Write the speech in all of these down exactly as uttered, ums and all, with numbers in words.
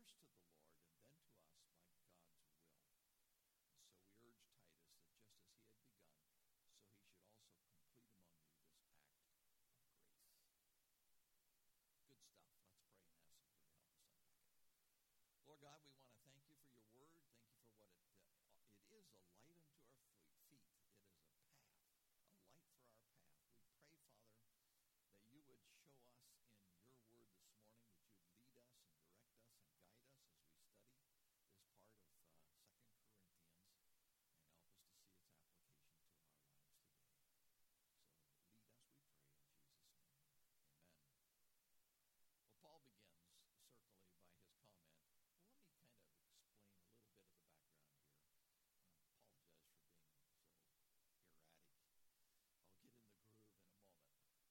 first to the Lord and then to us by God's will. And so we urge Titus that just as he had begun, so he should also complete among you this act of grace. Good stuff. Let's pray and ask the Lord to help us unpack it. Lord God, we want to thank you for your word. Thank you for what it uh, it is, a light unto our feet. It is a path, a light for our path. We pray, Father, that you would show us in your word this morning, that you'd lead us and direct us and guide us as we study this part of uh, Second Corinthians, and help us to see its application to our lives today. So lead us, we pray, in Jesus' name. Amen. Well, Paul begins certainly by his comment. Well, let me kind of explain a little bit of the background here. I apologize for being so erratic. I'll get in the groove in a moment.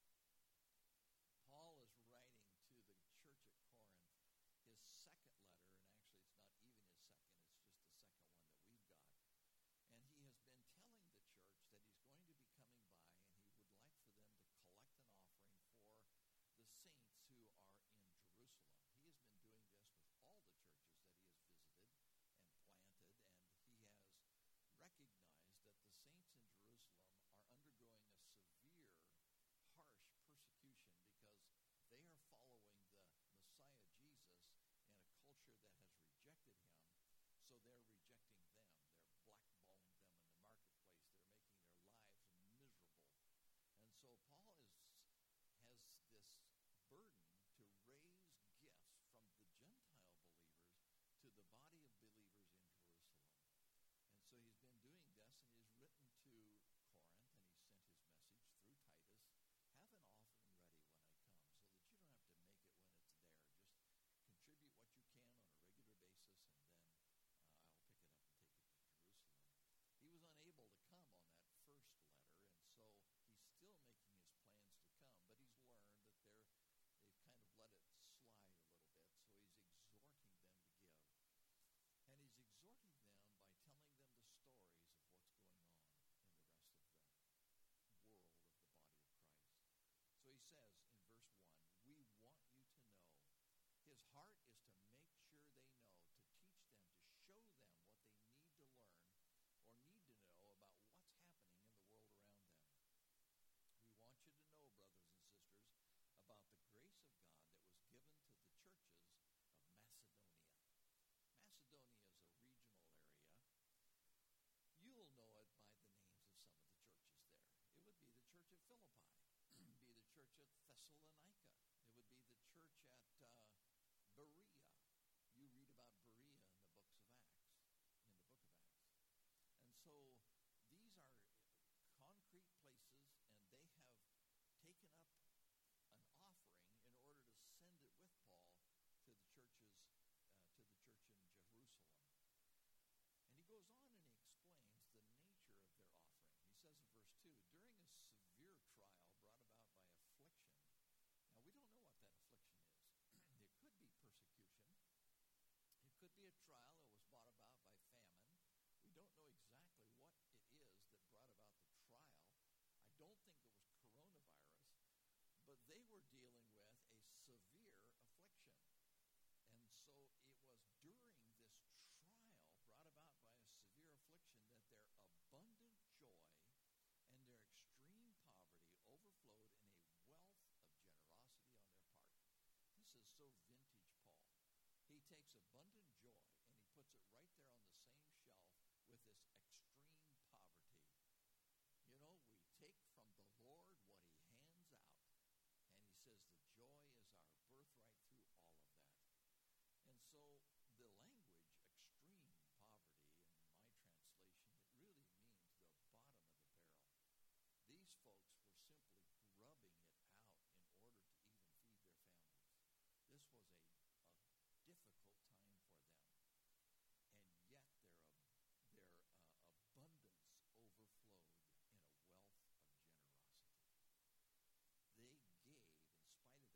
Paul is writing to the church at Corinth his second letter, and actually it's not even his second, it's just the second one that we've got. And he has been telling the church that he's going to be coming by, and he would like for them to collect an offering for the saints who are in Jerusalem. He has been doing this with all the churches that he has visited and planted, and he has recognized that the saints in Jerusalem are undergoing a severe, harsh persecution because they are following the Messiah Jesus in a culture that has rejected him, so they're rejecting them. They're blackballing them in the marketplace. They're making their lives miserable. And so Paul is has this burden to raise gifts from the Gentile believers to the body of believers in Jerusalem. And so he's been doing this, and he's written to Corinth, and he sent his message through Titus. Have an offering ready when I come, so that you don't have to make it when it's there. Just contribute what you can on a regular basis, and then uh, I'll pick it up and take it to Jerusalem. He was unable to come on that first letter, and so he's still making his plans to come, but he's learned that they're they've kind of let it slide a little bit, so he's exhorting them to give. And he's exhorting them by telling them the stories of what's going on in the rest of the world of the body of Christ. So he says in verse one, we want you to know. His heart is to make sure they know, to teach them, to show them what they need to learn or need to know about what's happening in the world around them. We want you to know, brothers and sisters, about the grace of God that was given to the churches of Macedonia. Macedonia is a regional area. You'll know it by the names of some of the churches there. It would be the church at Philippi. It would be the church at Thessalonica. It would be the church at uh, Berea. You read about Berea in the books of Acts, in the book of Acts. And so these are concrete places, and they have taken up an offering in order to send it with Paul to the churches, uh, to the church in Jerusalem. And he goes on and he explains the nature of their offering. He says in verse two, during a severe trial brought about by affliction. Now, we don't know what that affliction is. It could be persecution. It could be a trial that was brought about by famine. We don't know exactly what it is that brought about the trial. I don't think it was coronavirus, but they were dealing with a severe affliction. And so it was during this trial brought about by a severe affliction that their abundant joy and their extreme poverty overflowed in a wealth of generosity on their part. This is so vintage Paul. He takes abundant joy and he puts it right there on the same shelf with this extreme poverty. You know, we take from the Lord what he hands out. And he says the joy is our birthright through all of that. And so the language, extreme poverty, in my translation, it really means the bottom of the barrel. These folks were simply grubbing it out in order to even feed their families. This was a, a difficult time for them. And yet their, their uh, abundance overflowed in a wealth of generosity. They gave in spite of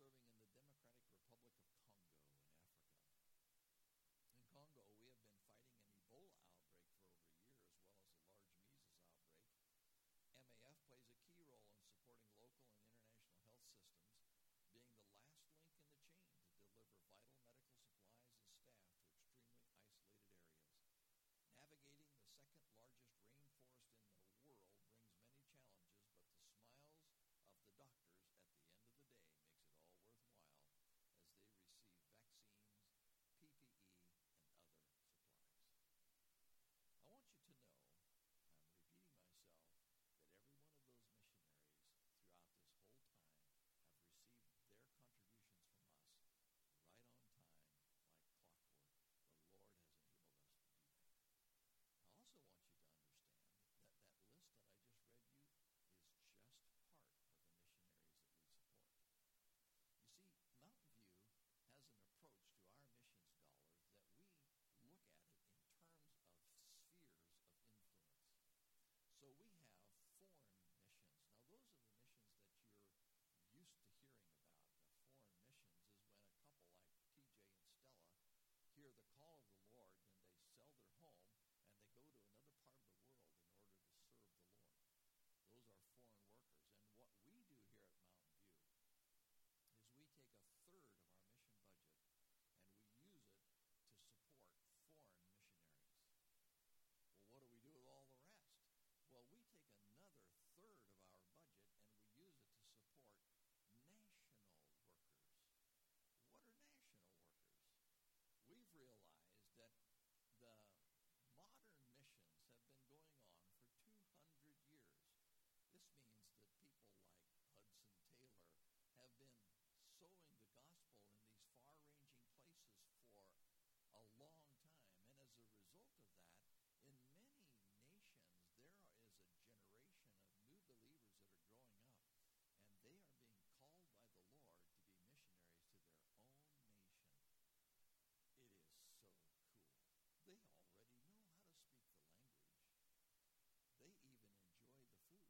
serving in the Democratic Republic of Congo in Africa. In Congo, we have been fighting an Ebola outbreak for over a year, as well as a large measles outbreak. M A F plays a key role in supporting local and international health systems, being the last link in the chain to deliver vital medical supplies and staff to extremely isolated areas. Navigating the second largest rainforest in the world brings many challenges, but the smiles of the doctors at the end of the day makes it all worthwhile as they receive vaccines, P P E, and other supplies. I want you to know, I'm repeating myself, that every one of those missionaries throughout this whole time have received their contributions from us right on time, like clockwork. The Lord has enabled us to do that. I also want you to understand that that list that I just read you is just part of the missionaries that we support. You see, Mountain View has an approach to our missions dollars that we look at it in terms of spheres of influence. So we have foreign missions. Now, those are the missions that you're used to hearing about. The foreign missions is when a couple like T J and Stella hear the call of the Lord and they sell their home and they go to another part of the world in order to serve the Lord. Those are foreign workers. And what we do here at Mountain View is we take a third of our mission budget and we use it to support foreign missionaries. Well, what do we do with all the rest? Well, we take another third of our budget and we use it to support national workers. What are national workers? We've realized that the modern missions have been going on for two hundred years. This means that people like Hudson Taylor have been sowing the gospel in these far-ranging places for a long time. And as a result of that, in many nations, there is a generation of new believers that are growing up, and they are being called by the Lord to be missionaries to their own nation. It is so cool. They already know how to speak the language. They even enjoy the food.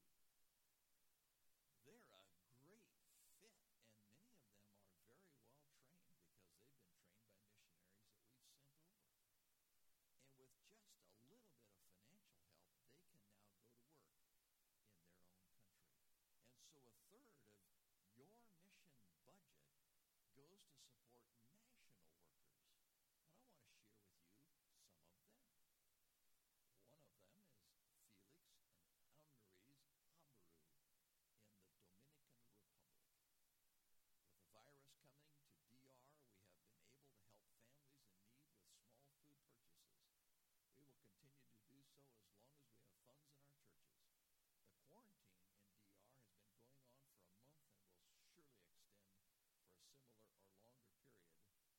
They're a great fit, and many of them are very well trained because they've been trained by missionaries that we've sent over. And with just a little bit of financial help, they can now go to work in their own country. And so a third of your mission budget goes to support national workers. And I want to share with you some of them. One of them is Felix and Amneris Abaru in the Dominican Republic. With the virus coming to D R, we have been able to help families in need with small food purchases. We will continue to do so as long as we have funds in our churches. The quarantine in D R has been going on for a month and will surely extend for a similar or longer period.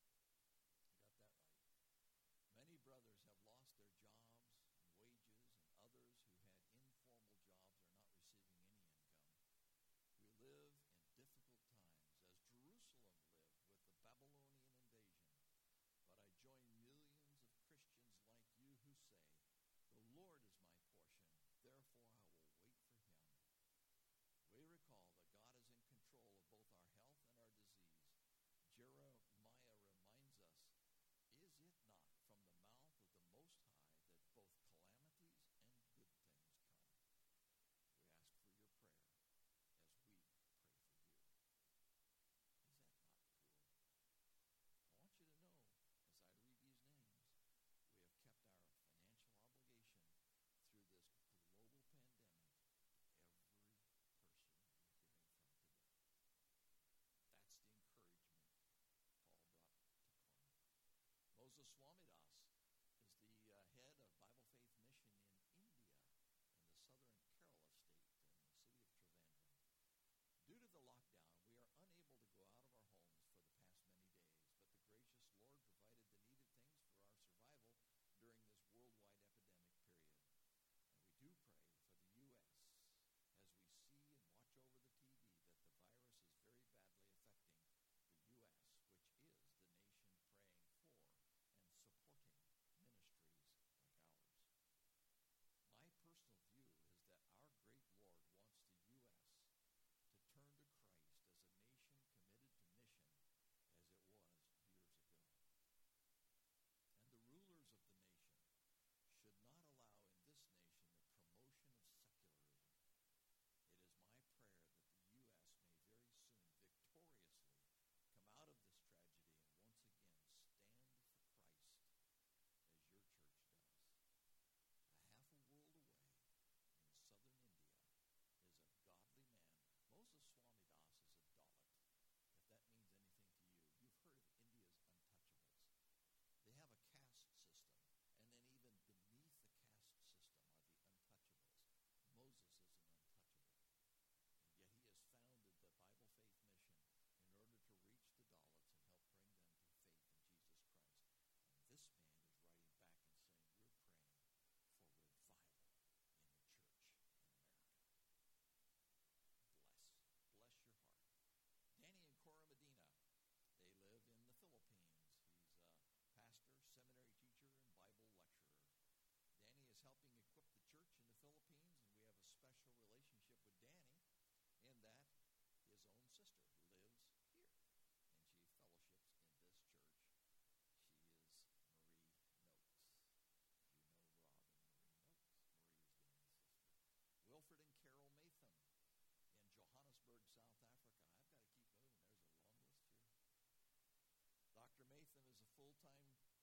I got that right. Many brothers have lost their jobs and wages, and others who had informal jobs are not receiving any income. We live in difficult times, as Jerusalem lived with the Babylonian invasion. But I join millions of Christians like you who say, "The Lord is my portion, therefore I will wait for him." We recall that God is in control of both our health and our disease. Jeremiah reminds us, "Is it not from the mouth of the Most High that both calamities and good things come?" We ask for your prayer as we pray for you. Is that not cool? I want you to know, as I read these names, we have kept our financial obligation through this global pandemic to every person you're hearing from today. That's the encouragement Paul brought to Corinth. Moses Swamidas is the uh, head of Bible Faith Mission in India, in the southern Kerala state, in the city of Trivandrum. Due to the lockdown, we are unable to go out of our homes for the past many days, but the gracious Lord provided the needed things for our survival during this worldwide epidemic period. And we do pray for the U S as we see and watch over the T V that the virus is very badly affecting the U S, which is the nation praying for and supporting time